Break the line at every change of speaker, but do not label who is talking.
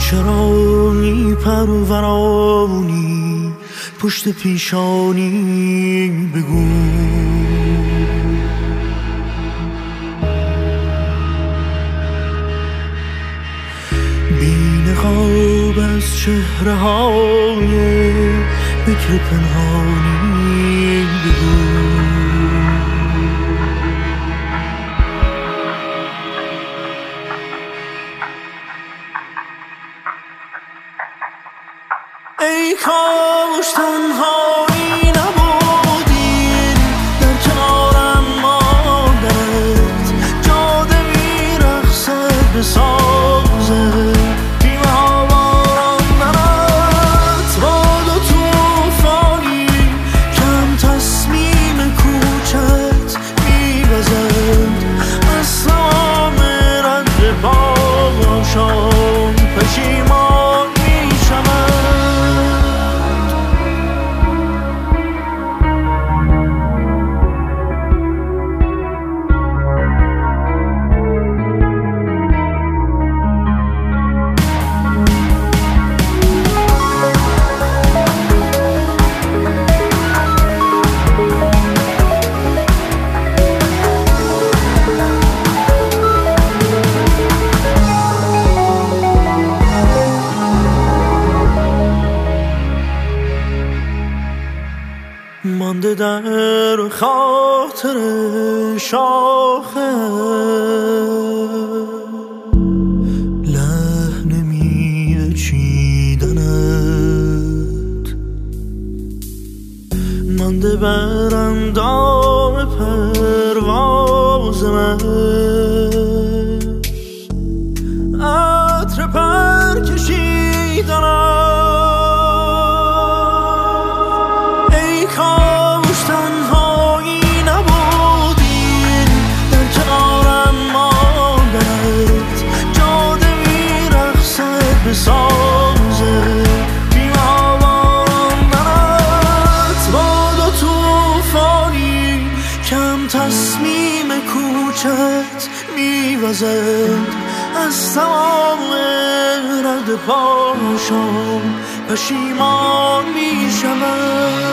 چرا میپرورانی پشت پیشانی بگو. بی نقاب از چهره های بکر پنهانی بگو. ای کاش تنهایی نبودی در کنارم ماندنت، جاده میرقصد به سازه بیمه ها باراندنت، باد و توفانی کم تصمیم کوچت میوزد از تمام رنج پاشان پشیمان میشود. مانده در خاطر شاخه لحن میوه چیدنت، مانده بر اندام پرواز من عطر پر کشیدنت. سازه بیمه ها باراندنت، باد و توفانی کم تصمیم کوچت میوزد از تمام رد پاشان پشیمان میشود.